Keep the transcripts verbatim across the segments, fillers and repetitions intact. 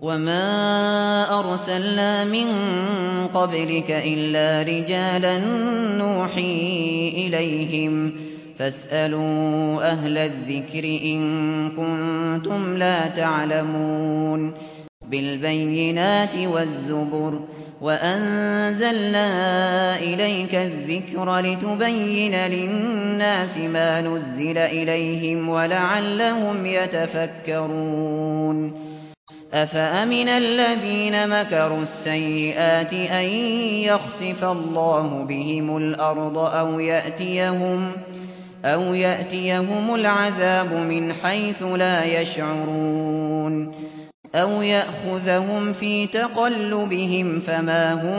وما أرسلنا من قبلك إلا رجالا نوحي إليهم فاسألوا أهل الذكر إن كنتم لا تعلمون بالبينات والزبر وأنزلنا إليك الذكر لتبين للناس ما نزل إليهم ولعلهم يتفكرون أفأمن الذين مكروا السيئات أن يخسف الله بهم الأرض أو يأتيهم أو يأتيهم العذاب من حيث لا يشعرون أو يأخذهم في تقلبهم فما هم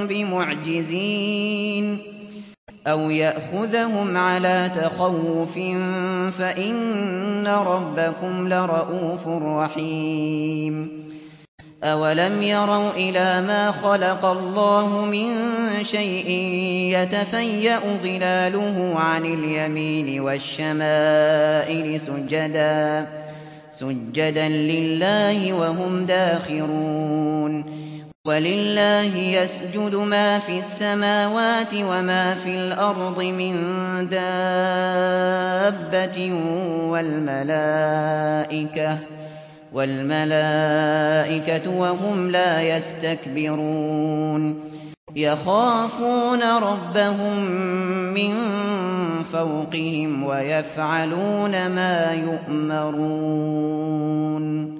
بمعجزين أو يأخذهم على تخوف فإن ربكم لرءوف رحيم أولم يروا إلى ما خلق الله من شيء يتفيأ ظلاله عن اليمين والشمائل سجدا سجدا لله وهم داخرون ولله يسجد ما في السماوات وما في الأرض من دابة والملائكة والملائكة وهم لا يستكبرون يخافون ربهم من فوقهم ويفعلون ما يؤمرون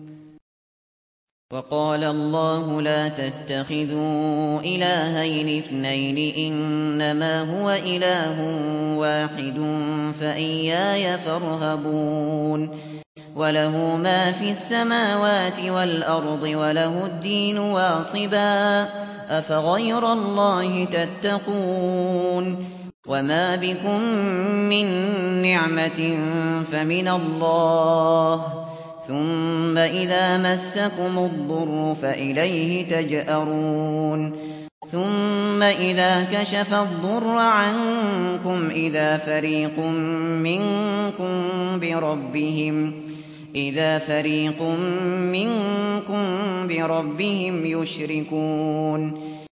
وقال الله لا تتخذوا إلهين اثنين إنما هو إله واحد فإياي فارهبون وله ما في السماوات والأرض وله الدين واصبا أفغير الله تتقون وما بكم من نعمة فمن الله ثم إذا مسكم الضر فإليه تجأرون ثم إذا كشف الضر عنكم إذا فريق منكم بربهم إذا فريق منكم بربهم يشركون